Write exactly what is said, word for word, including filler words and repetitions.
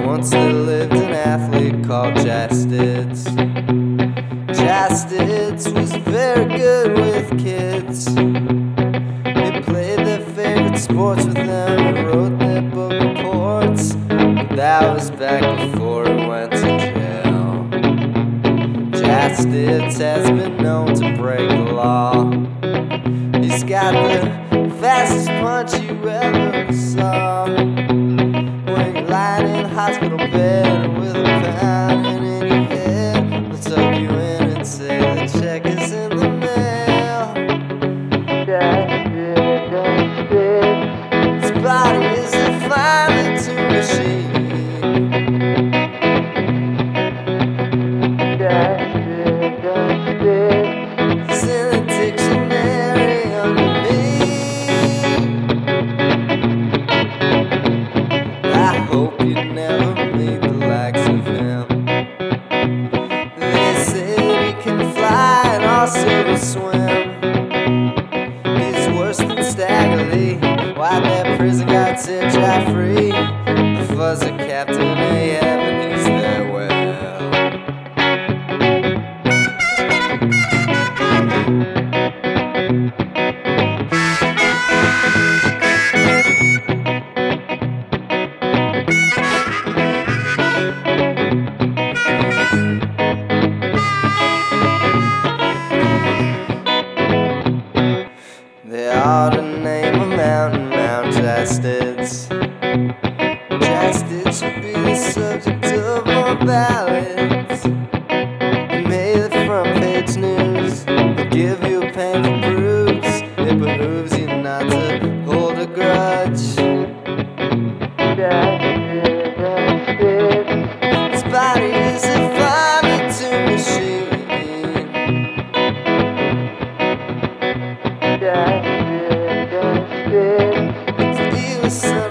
Once there lived an athlete called Jastids. Jastids was very good with kids. They played their favorite sports with them and wrote their book reports. But that was back before he went to jail. Jastids has been known to break the law. He's got the fastest punch you ever saw. When you're lying in a hospital bed with a pounding in your head, they'll tuck you in and say the check is in the mail. His body is a fine to machine. It's in the dictionary under me. I hope you never meet the likes of him. They say that he can fly and also swim. He's worse than Stagger Lee. Why that prison guard said try free. The fuzzy Captain Ahab and he's there well. They ought to name a mountain Mount Jastids. Jastids should be the subject of more ballads. May the front page news will give you a painful bruise. It behooves you not to hold a grudge. His body is a fine to machine. He was